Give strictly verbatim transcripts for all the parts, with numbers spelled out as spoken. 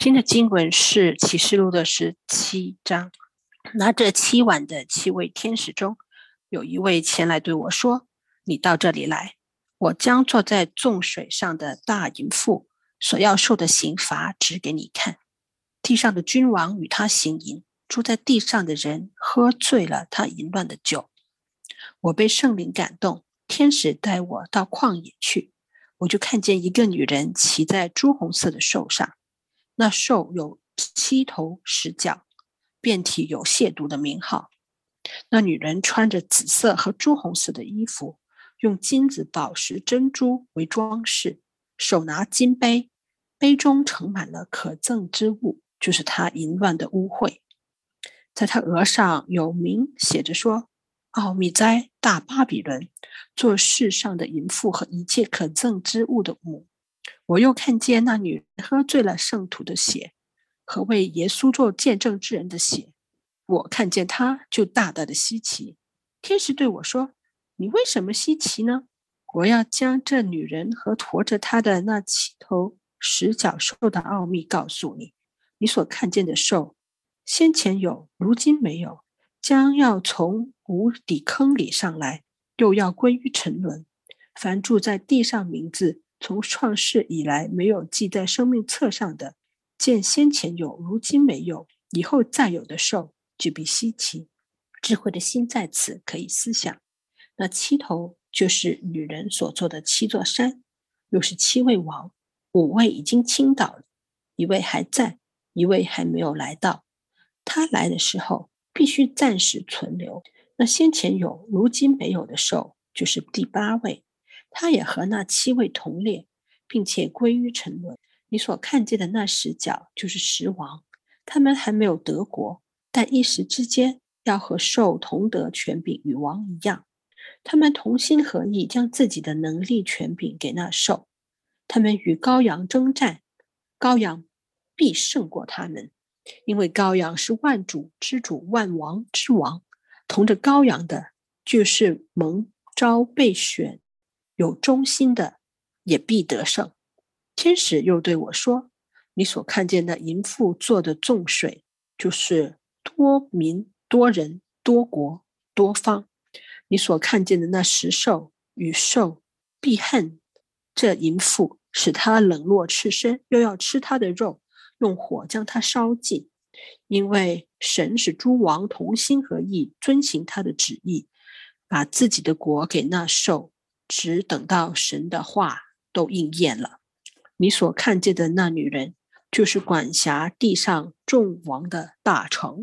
听的经文是启示录的十七章。拿着七碗的七位天使中，有一位前来对我说：你到这里来，我将坐在众水上的大淫妇所要受的刑罚指给你看。地上的君王与他行淫，住在地上的人喝醉了他淫乱的酒。我被圣灵感动，天使带我到旷野去，我就看见一个女人骑在朱红色的兽上，那兽有七头十角，遍体有亵渎的名号。那女人穿着紫色和朱红色的衣服，用金子、宝石、珍珠为装饰，手拿金杯，杯中盛满了可憎之物，就是她淫乱的污秽。在她额上有名写着说：奥秘哉，大巴比伦，做世上的淫妇和一切可憎之物的母。我又看见那女人喝醉了圣徒的血和为耶稣做见证之人的血。我看见她就大大的稀奇。天使对我说：你为什么稀奇呢？我要将这女人和驮着她的那七头十角兽的奥秘告诉你。你所看见的兽，先前有，如今没有，将要从无底坑里上来，又要归于沉沦。凡住在地上名字从创世以来没有记在生命册上的，见先前有，如今没有，以后再有的兽，就必稀奇。智慧的心在此可以思想。那七头就是女人所做的七座山，又是七位王，五位已经倾倒了，一位还在，一位还没有来到。他来的时候必须暂时存留。那先前有，如今没有的兽，就是第八位，他也和那七位同列，并且归于沉沦。你所看见的那十角就是十王，他们还没有得国，但一时之间要和兽同得权柄，与王一样。他们同心合意，将自己的能力权柄给那兽。他们与羔羊征战，羔羊必胜过他们，因为羔羊是万主之主，万王之王。同着羔羊的，就是蒙召被选，有忠心的，也必得胜。天使又对我说：你所看见的淫妇做的众水，就是多民、多人、多国、多方。你所看见的那十兽与兽必恨这淫妇，使他冷落赤身，又要吃他的肉，用火将他烧尽。因为神使诸王同心合意，遵行他的旨意，把自己的国给那兽，只等到神的话都应验了。你所看见的那女人，就是管辖地上众王的大城。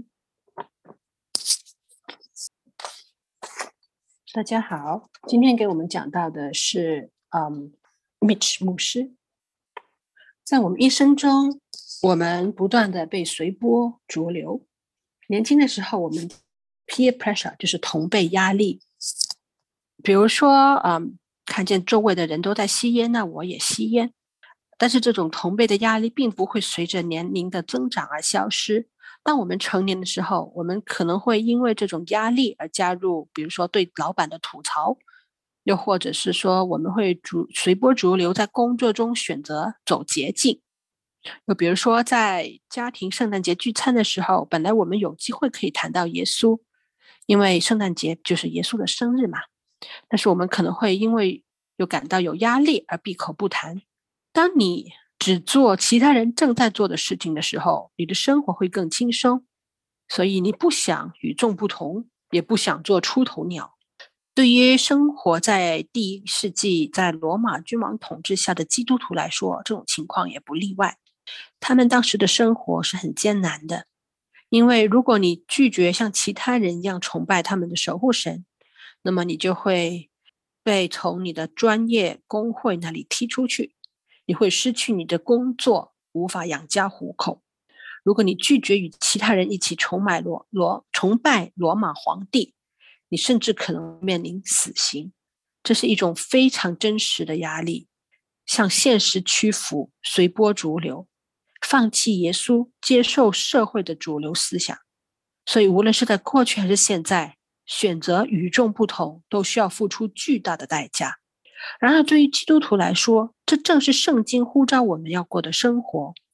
大家好，今天给我们讲到的是嗯 Mitch 牧师。在我们一生中，我们不断的被随波逐流。年轻的时候，我们 peer pressure 就是同辈压力，比如说嗯，看见周围的人都在吸烟，那我也吸烟。但是这种同辈的压力并不会随着年龄的增长而消失。当我们成年的时候，我们可能会因为这种压力而加入，比如说对老板的吐槽，又或者是说我们会逐随波逐流，在工作中选择走捷径。又比如说在家庭圣诞节聚餐的时候，本来我们有机会可以谈到耶稣，因为圣诞节就是耶稣的生日嘛，但是我们可能会因为又感到有压力而闭口不谈。当你只做其他人正在做的事情的时候，你的生活会更轻松，所以你不想与众不同，也不想做出头鸟。对于生活在第一世纪在罗马君王统治下的基督徒来说，这种情况也不例外。他们当时的生活是很艰难的，因为如果你拒绝像其他人一样崇拜他们的守护神，那么你就会被从你的专业工会那里踢出去，你会失去你的工作，无法养家糊口。如果你拒绝与其他人一起崇拜罗罗崇拜罗马皇帝，你甚至可能面临死刑。这是一种非常真实的压力，向现实屈服，随波逐流，放弃耶稣，接受社会的主流思想。所以无论是在过去还是现在，选择与众不同都需要付出巨大的代价。然而对于基督徒来说，这正是圣经呼召我们要过的生活。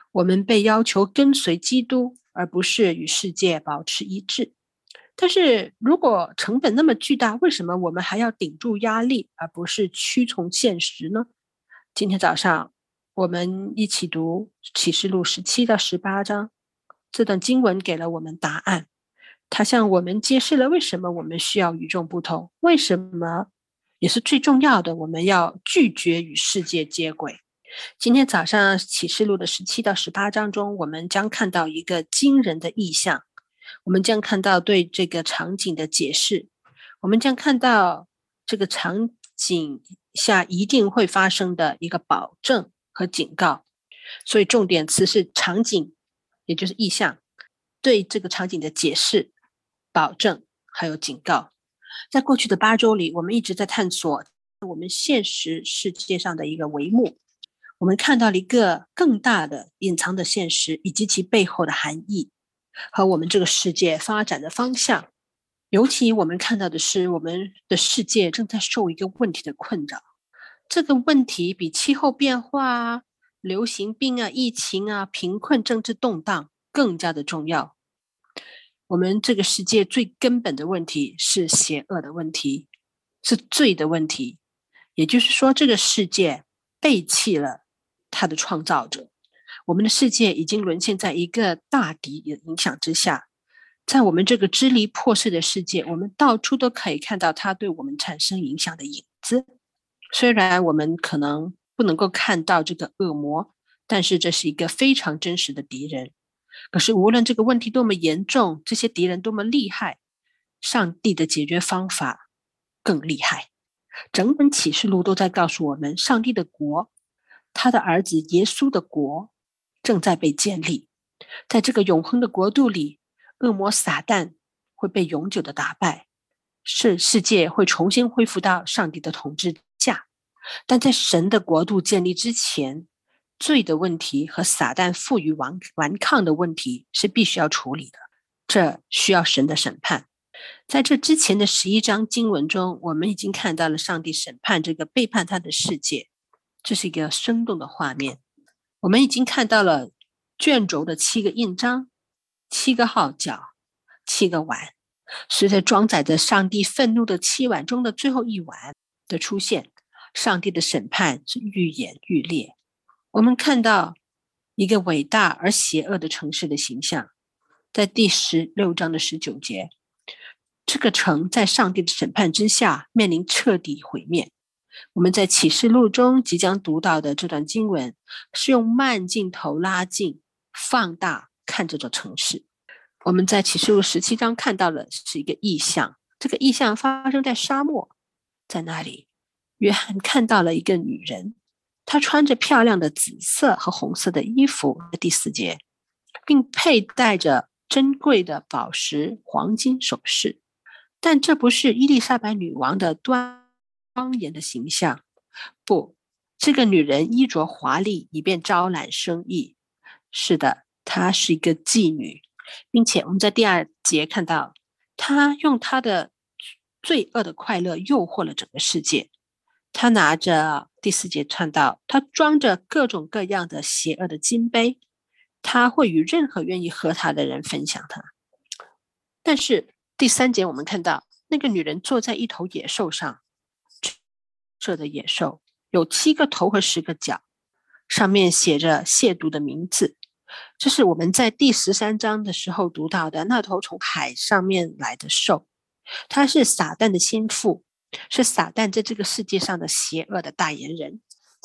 我们被要求跟随基督，而不是与世界保持一致。但是如果成本那么巨大，为什么我们还要顶住压力，而不是屈从现实呢？今天早上我们一起读启示录十七到十八章，这段经文给了我们答案。它向我们揭示了为什么我们需要与众不同，为什么也是最重要的，我们要拒绝与世界接轨。今天早上启示录的十七到十八章中，我们将看到一个惊人的意象，我们将看到对这个场景的解释，我们将看到这个场景下一定会发生的一个保证和警告。所以重点词是场景，也就是意象，对这个场景的解释、保证还有警告。在过去的八周里，我们一直在探索我们现实世界上的一个帷幕，我们看到了一个更大的隐藏的现实以及其背后的含义和我们这个世界发展的方向。尤其我们看到的是我们的世界正在受一个问题的困扰，这个问题比气候变化啊、流行病啊、疫情啊、贫困、政治动荡更加的重要。我们这个世界最根本的问题是邪恶的问题，是罪的问题。也就是说，这个世界背弃了它的创造者，我们的世界已经沦陷在一个大敌的影响之下。在我们这个支离破碎的世界，我们到处都可以看到它对我们产生影响的影子。虽然我们可能不能够看到这个恶魔，但是这是一个非常真实的敌人。可是无论这个问题多么严重，这些敌人多么厉害，上帝的解决方法更厉害。整本启示录都在告诉我们，上帝的国，他的儿子耶稣的国正在被建立。在这个永恒的国度里，恶魔撒旦会被永久的打败，世世界会重新恢复到上帝的统治下。但在神的国度建立之前，罪的问题和撒旦负隅顽顽抗的问题是必须要处理的，这需要神的审判。在这之前的十一章经文中，我们已经看到了上帝审判这个背叛他的世界，这是一个生动的画面。我们已经看到了卷轴的七个印章，七个号角，七个碗，是在装载着上帝愤怒的七碗中的最后一碗的出现。上帝的审判是愈演愈烈。我们看到一个伟大而邪恶的城市的形象，在第十六章的十九节，这个城在上帝的审判之下面临彻底毁灭。我们在启示录中即将读到的这段经文是用慢镜头拉近放大看这座城市。我们在启示录十七章看到的是一个异象，这个异象发生在沙漠，在那里约翰看到了一个女人，她穿着漂亮的紫色和红色的衣服，第四节，并佩戴着珍贵的宝石黄金首饰。但这不是伊丽莎白女王的端庄严的形象，不，这个女人衣着华丽，以便招揽生意。是的，她是一个妓女，并且我们在第二节看到，她用她的罪恶的快乐诱惑了整个世界。她拿着第四节看到，她装着各种各样的邪恶的金杯，她会与任何愿意喝她的人分享它。但是第三节我们看到，那个女人坐在一头野兽上，这的野兽有七个头和十个角，上面写着亵渎的名字。这是我们在第十三章的时候读到的那头从海上面来的兽，它是撒旦的心腹，是撒旦在这个世界上的邪恶的代言人。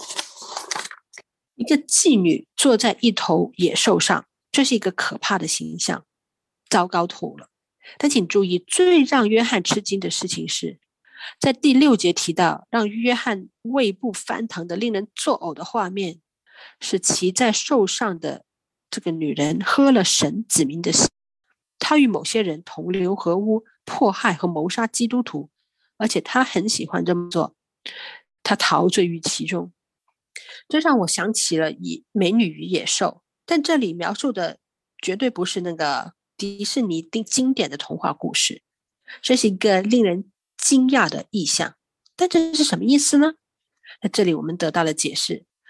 一个妓女坐在一头野兽上，这是一个可怕的形象，糟糕透了。但请注意，最让约翰吃惊的事情是，在第六节提到让约翰胃部翻腾的令人作呕的画面，是骑在兽上的这个女人喝了神子民的血，她与某些人同流合污，迫害和谋杀基督徒，而且她很喜欢这么做，她陶醉于其中。这让我想起了以美女与野兽，但这里描述的绝对不是那个迪士尼经典的童话故事，这是一个令人惊讶的意象。但这是什么意思呢？在这里我们得到了解释，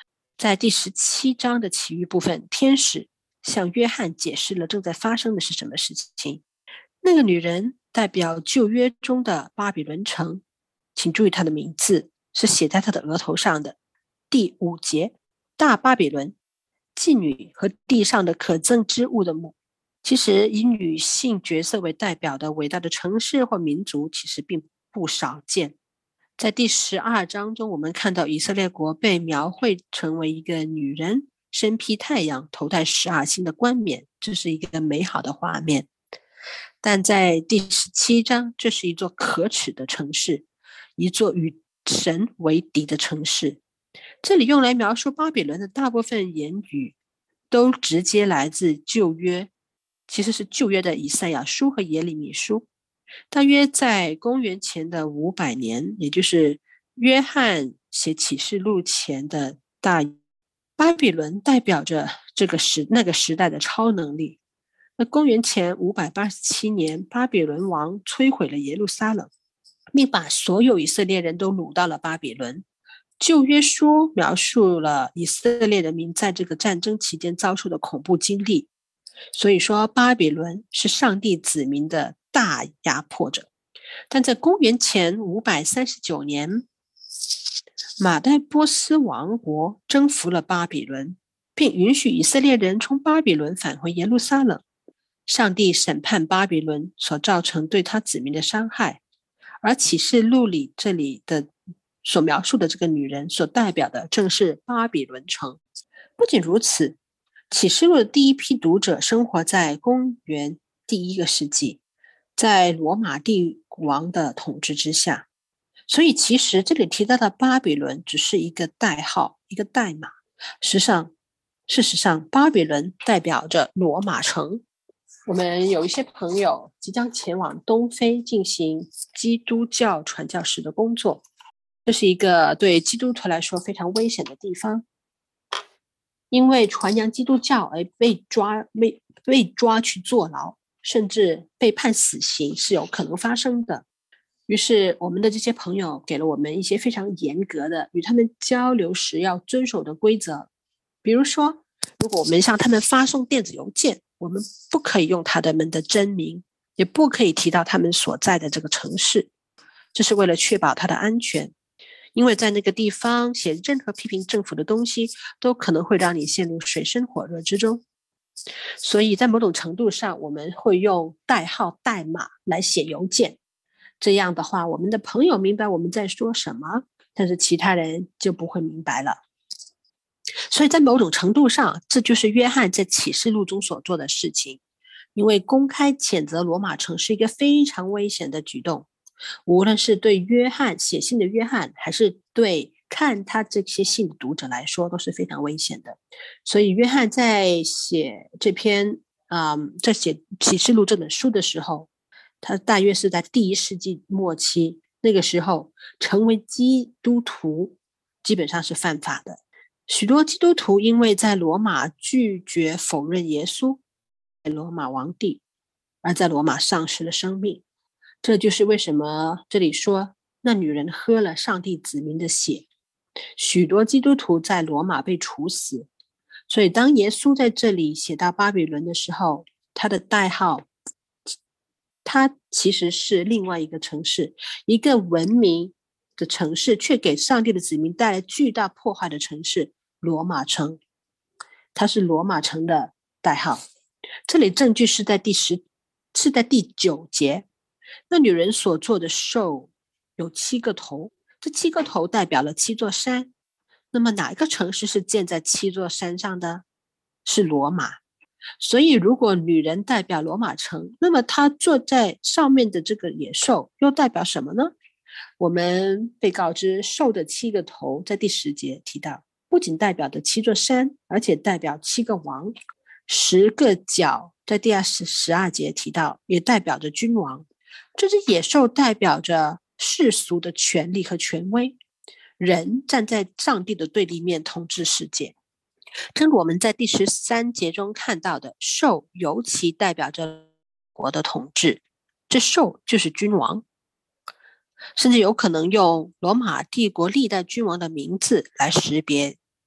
在第十七章的其余部分，天使向约翰解释了正在发生的是什么事情。那个女人代表旧约中的巴比伦城，请注意她的名字是写在她的额头上的。第五节，大巴比伦，妓女和地上的可憎之物的母。其实以女性角色为代表的伟大的城市或民族其实并不少见。在第十二章中，我们看到以色列国被描绘成为一个女人身披太阳头戴十二星的冠冕，这是一个美好的画面。但在第十七章，这是一座可耻的城市，一座与神为敌的城市。这里用来描述巴比伦的大部分言语都直接来自旧约，其实是旧约的以赛亚书和耶利米书。大约在公元前的五百年，也就是约翰写启示录前的大巴比伦代表着这个时那个时代的超能力。那公元前五百八十七年，巴比伦王摧毁了耶路撒冷，并把所有以色列人都掳到了巴比伦。旧约书描述了以色列人民在这个战争期间遭受的恐怖经历，所以说巴比伦是上帝子民的大压迫者。但在公元前五百三十九年，马代波斯王国征服了巴比伦，并允许以色列人从巴比伦返回耶路撒冷。上帝审判巴比伦所造成对他子民的伤害，而启示录里这里的所描述的这个女人所代表的正是巴比伦城。不仅如此，启示录的第一批读者生活在公元第一个世纪，在罗马帝王的统治之下，所以其实这里提到的巴比伦只是一个代号，一个代码。实际上事实上巴比伦代表着罗马城。我们有一些朋友即将前往东非进行基督教传教士的工作，这是一个对基督徒来说非常危险的地方，因为传扬基督教而被抓被被抓去坐牢，甚至被判死刑是有可能发生的。于是我们的这些朋友给了我们一些非常严格的与他们交流时要遵守的规则。比如说，如果我们向他们发送电子邮件，我们不可以用他们的真名，也不可以提到他们所在的这个城市，这是为了确保他的安全。因为在那个地方写任何批评政府的东西都可能会让你陷入水深火热之中。所以在某种程度上，我们会用代号代码来写邮件，这样的话我们的朋友明白我们在说什么，但是其他人就不会明白了。所以在某种程度上，这就是约翰在启示录中所做的事情。因为公开谴责罗马城是一个非常危险的举动，无论是对约翰写信的约翰，还是对看他这些信的读者来说，都是非常危险的。所以约翰在写这篇嗯，在写启示录这本书的时候，他大约是在第一世纪末期，那个时候成为基督徒基本上是犯法的。许多基督徒因为在罗马拒绝否认耶稣，罗马皇帝，而在罗马丧失了生命。这就是为什么这里说那女人喝了上帝子民的血。许多基督徒在罗马被处死，所以当耶稣在这里写到巴比伦的时候，他的代号，他其实是另外一个城市，一个文明的城市，却给上帝的子民带来巨大破坏的城市——罗马城。它是罗马城的代号。这里证据是在第十，是在第九节。那女人所做的兽有七个头，这七个头代表了七座山。那么哪一个城市是建在七座山上的？是罗马。所以如果女人代表罗马城，那么她坐在上面的这个野兽又代表什么呢？我们被告知兽的七个头在第十节提到，不仅代表着七座山，而且代表七个王。十个角在第二十十二节提到，也代表着君王。这只野兽代表着世俗的权力和权威，人站在上帝的对立面统治世界。正如我们在第十三节中看到的，兽尤其代表着国的统治，这兽就是君王，甚至有可能用罗马帝国历代君王的名字来识别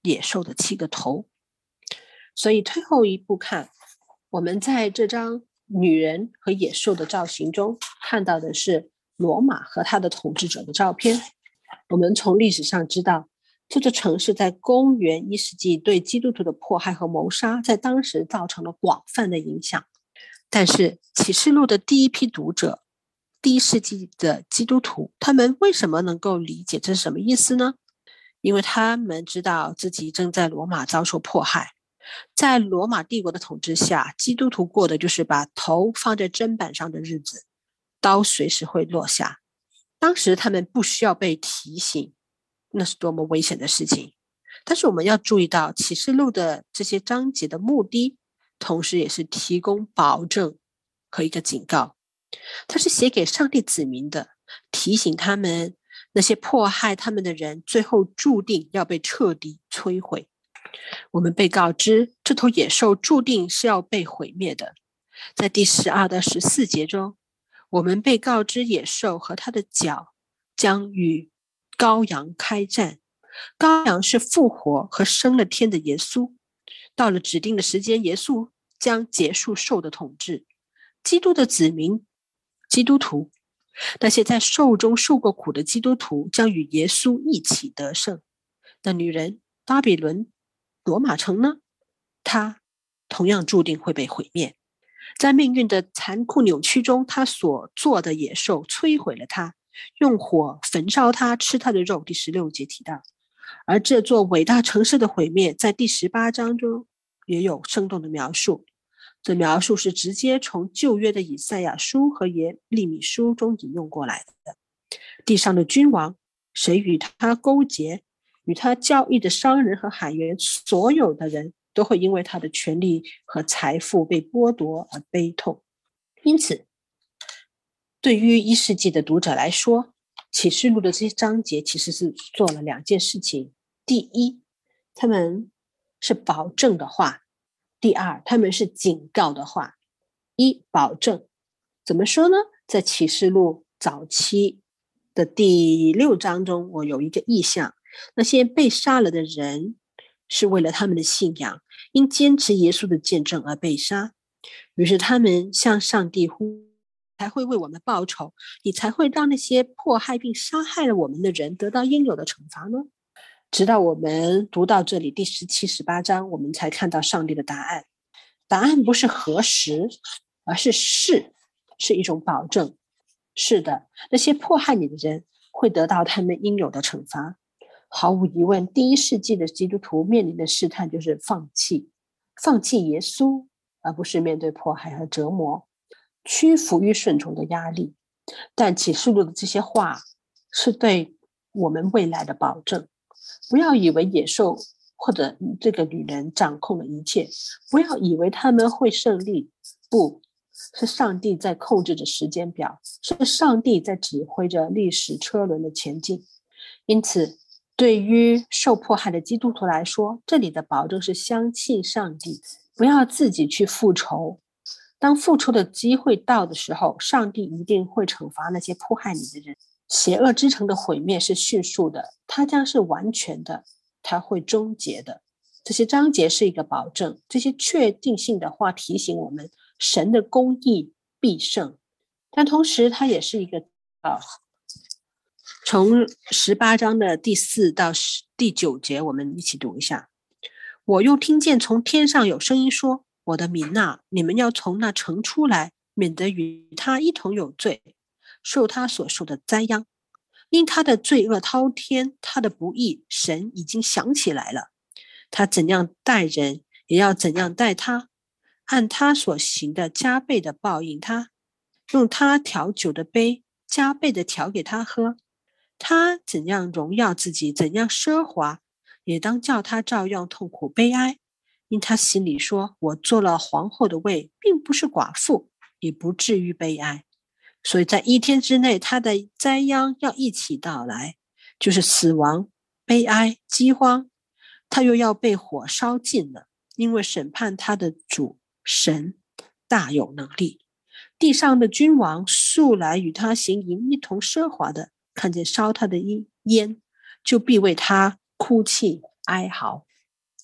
野兽的七个头。所以退后一步看，我们在这张女人和野兽的造型中看到的是罗马和他的统治者的照片。我们从历史上知道，这座城市在公元一世纪对基督徒的迫害和谋杀在当时造成了广泛的影响。但是启示录的第一批读者，第一世纪的基督徒，他们为什么能够理解这是什么意思呢？因为他们知道自己正在罗马遭受迫害。在罗马帝国的统治下，基督徒过的就是把头放在砧板上的日子，刀随时会落下。当时他们不需要被提醒，那是多么危险的事情。但是我们要注意到，启示录的这些章节的目的，同时也是提供保证和一个警告。它是写给上帝子民的，提醒他们那些迫害他们的人最后注定要被彻底摧毁。我们被告知这头野兽注定是要被毁灭的。在第十二到十四节中，我们被告知野兽和他的角将与羔羊开战。羔羊是复活和升了天的耶稣，到了指定的时间，耶稣将结束兽的统治。基督的子民，基督徒，那些在兽中受过苦的基督徒将与耶稣一起得胜。那女人巴比伦罗马城呢？它同样注定会被毁灭。在命运的残酷扭曲中，他所做的野兽摧毁了他，用火焚烧他，吃他的肉。第十六节提到。而这座伟大城市的毁灭，在第十八章中也有生动的描述。这描述是直接从旧约的以赛亚书和耶利米书中引用过来的。地上的君王，谁与他勾结，与他交易的商人和海员，所有的人都会因为他的权力和财富被剥夺而悲痛。因此，对于一世纪的读者来说，启示录的这些章节其实是做了两件事情。第一，他们是保证的话；第二，他们是警告的话。一，保证，怎么说呢？在启示录早期的第六章中，我有一个意象，那些被杀了的人是为了他们的信仰，因坚持耶稣的见证而被杀，于是他们向上帝呼，才会为我们报仇，你才会让那些迫害并杀害了我们的人得到应有的惩罚呢？直到我们读到这里第十七、十八章，我们才看到上帝的答案。答案不是何时，而是是，是一种保证。是的，那些迫害你的人会得到他们应有的惩罚。毫无疑问，第一世纪的基督徒面临的试探就是放弃，放弃耶稣，而不是面对迫害和折磨，屈服于顺从的压力。但启示录的这些话是对我们未来的保证。不要以为野兽或者这个女人掌控了一切，不要以为他们会胜利，不，是上帝在控制着时间表，是上帝在指挥着历史车轮的前进。因此，对于受迫害的基督徒来说，这里的保证是相信上帝，不要自己去复仇。当复仇的机会到的时候，上帝一定会惩罚那些迫害你的人。邪恶之城的毁灭是迅速的，它将是完全的，它会终结的。这些章节是一个保证，这些确定性的话提醒我们，神的公义必胜。但同时，它也是一个啊，从十八章的第四到第九节，我们一起读一下。我又听见从天上有声音说：“我的民啊，你们要从那城出来，免得与他一同有罪。”受他所受的灾殃，因他的罪恶滔天，他的不义，神已经想起来了。他怎样待人，也要怎样待他，按他所行的加倍的报应他，用他调酒的杯加倍的调给他喝。他怎样荣耀自己，怎样奢华，也当叫他照样痛苦悲哀。因他心里说：我做了皇后的位，并不是寡妇，也不至于悲哀。所以在一天之内，他的灾殃要一起到来，就是死亡、悲哀、饥荒，他又要被火烧尽了，因为审判他的主神大有能力。地上的君王素来与他行淫一同奢华的，看见烧他的烟，就必为他哭泣哀嚎。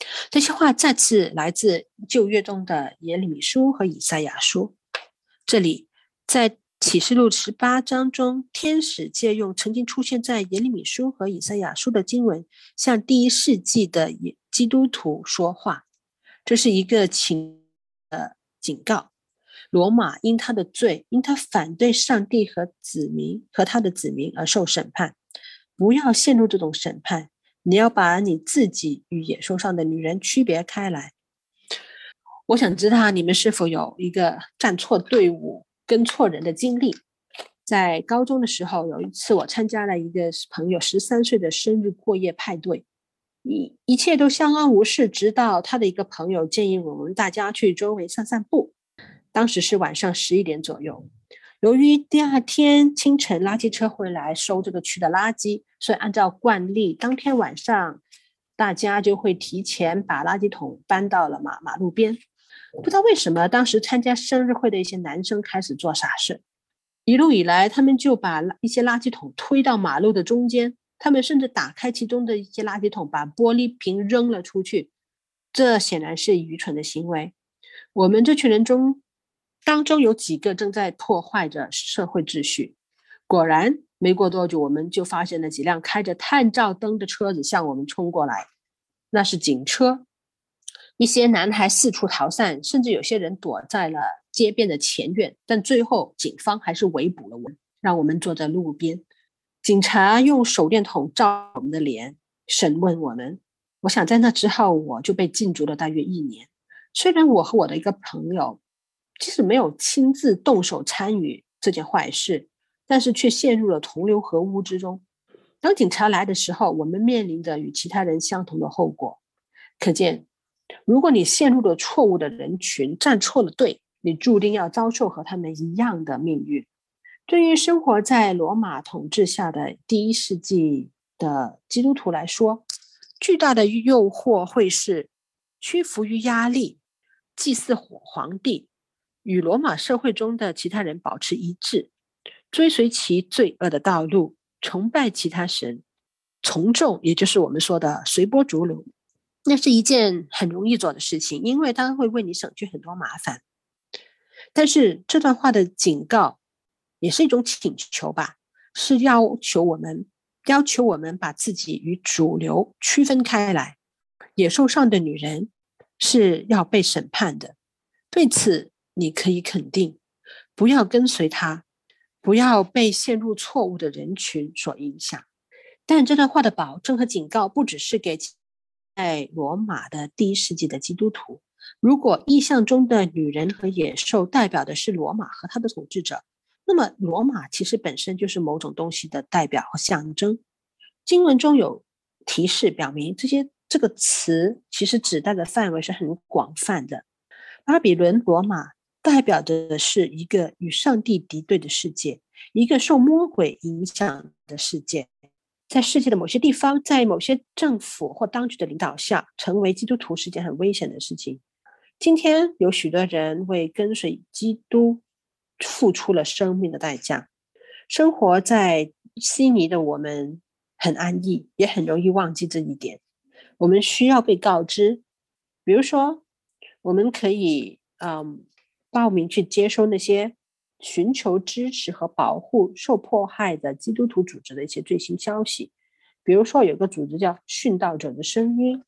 这些话再次来自旧约中的耶利米书和以赛亚书。这里在启示录十八章中，天使借用曾经出现在耶利米书和以赛亚书的经文，向第一世纪的基督徒说话。这是一个警的警告。罗马因他的罪，因他反对上帝和子民和他的子民而受审判。不要陷入这种审判，你要把你自己与野兽上的女人区别开来。我想知道你们是否有一个站错队伍跟错人的经历。在高中的时候，有一次我参加了一个朋友十三岁的生日过夜派对，一一切都相安无事，直到他的一个朋友建议我们大家去周围散散步。当时是晚上十一点左右，由于第二天清晨垃圾车会来收这个区的垃圾，所以按照惯例，当天晚上大家就会提前把垃圾桶搬到了马马路边。不知道为什么，当时参加生日会的一些男生开始做傻事，一路以来他们就把一些垃圾桶推到马路的中间，他们甚至打开其中的一些垃圾桶，把玻璃瓶扔了出去。这显然是愚蠢的行为。我们这群人中当中有几个正在破坏着社会秩序。果然没过多久，我们就发现了几辆开着探照灯的车子向我们冲过来，那是警车。一些男孩四处逃散，甚至有些人躲在了街边的前院，但最后警方还是围捕了我们，让我们坐在路边。警察用手电筒照我们的脸，审问我们。我想在那之后我就被禁足了大约一年。虽然我和我的一个朋友即使没有亲自动手参与这件坏事，但是却陷入了同流合污之中。当警察来的时候，我们面临着与其他人相同的后果。可见，如果你陷入了错误的人群，站错了队，你注定要遭受和他们一样的命运。对于生活在罗马统治下的第一世纪的基督徒来说，巨大的诱惑会是屈服于压力，祭祀皇帝，与罗马社会中的其他人保持一致，追随其罪恶的道路，崇拜其他神，从众，也就是我们说的随波逐流。那是一件很容易做的事情，因为它会为你省去很多麻烦。但是这段话的警告也是一种请求吧，是要求我们要求我们把自己与主流区分开来。野兽上的女人是要被审判的，对此你可以肯定，不要跟随她，不要被陷入错误的人群所影响。但这段话的保证和警告不只是给在罗马的第一世纪的基督徒。如果意象中的女人和野兽代表的是罗马和他的统治者，那么罗马其实本身就是某种东西的代表和象征。经文中有提示表明，这些这个词其实指代的范围是很广泛的。巴比伦罗马代表的是一个与上帝敌对的世界，一个受魔鬼影响的世界。在世界的某些地方，在某些政府或当局的领导下，成为基督徒是件很危险的事情。今天有许多人为跟随基督付出了生命的代价。生活在悉尼的我们很安逸，也很容易忘记这一点。我们需要被告知，比如说我们可以嗯，报名去接收那些寻求支持和保护受迫害的基督徒组织的一些最新消息。比如说有个组织叫殉道者的声音。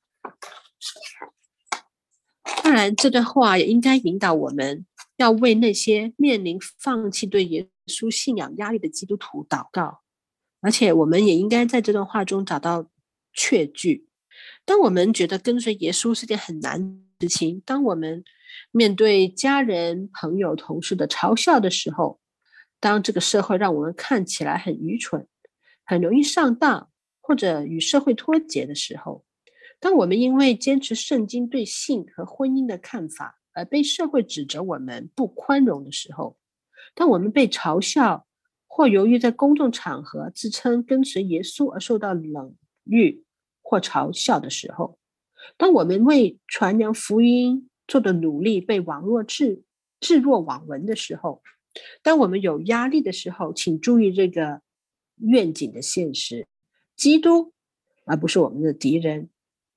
当然这段话也应该引导我们要为那些面临放弃对耶稣信仰压力的基督徒祷告，而且我们也应该在这段话中找到确据。当我们觉得跟随耶稣是件很难的事情，当我们面对家人、朋友、同事的嘲笑的时候，当这个社会让我们看起来很愚蠢，很容易上当，或者与社会脱节的时候，当我们因为坚持圣经对性和婚姻的看法而被社会指责我们不宽容的时候，当我们被嘲笑或由于在公众场合自称跟随耶稣而受到冷遇或嘲笑的时候，当我们为传扬福音做的努力被网络置置若罔闻的时候，当我们有压力的时候，请注意这个愿景的现实：基督而不是我们的敌人，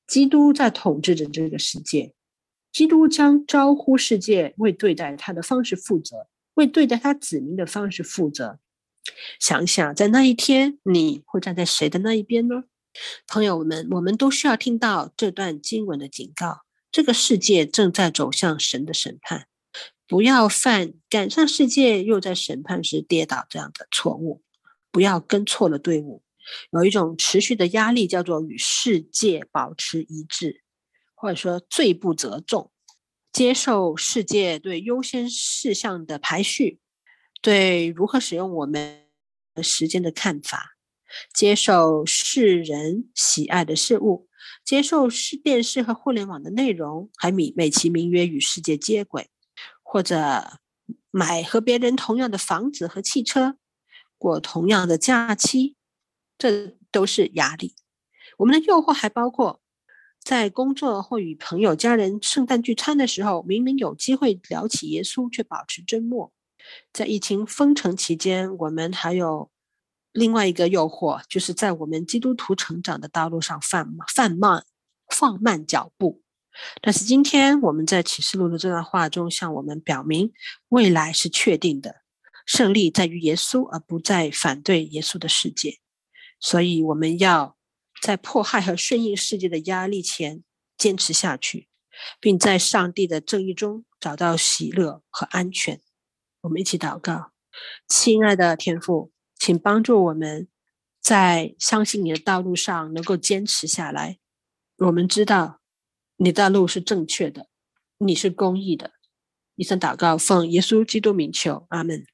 基督在统治着这个世界，基督将招呼世界为对待他的方式负责，为对待他子民的方式负责。想想在那一天，你会站在谁的那一边呢？朋友们，我们都需要听到这段经文的警告，这个世界正在走向神的审判，不要犯赶上世界又在审判时跌倒这样的错误，不要跟错了队伍。有一种持续的压力叫做与世界保持一致，或者说罪不责众，接受世界对优先事项的排序，对如何使用我们时间的看法，接受世人喜爱的事物，接受电视和互联网的内容，还美其名曰与世界接轨，或者买和别人同样的房子和汽车，过同样的假期，这都是压力。我们的诱惑还包括在工作或与朋友家人圣诞聚餐的时候，明明有机会聊起耶稣，却保持沉默。在疫情封城期间，我们还有另外一个诱惑，就是在我们基督徒成长的道路上放放慢放慢脚步。但是今天我们在启示录的这段话中向我们表明，未来是确定的，胜利在于耶稣，而不在反对耶稣的世界。所以我们要在迫害和顺应世界的压力前坚持下去，并在上帝的正义中找到喜乐和安全。我们一起祷告。亲爱的天父，请帮助我们在相信你的道路上能够坚持下来。我们知道你的路是正确的，你是公义的。以上祷告奉耶稣基督名求，阿们。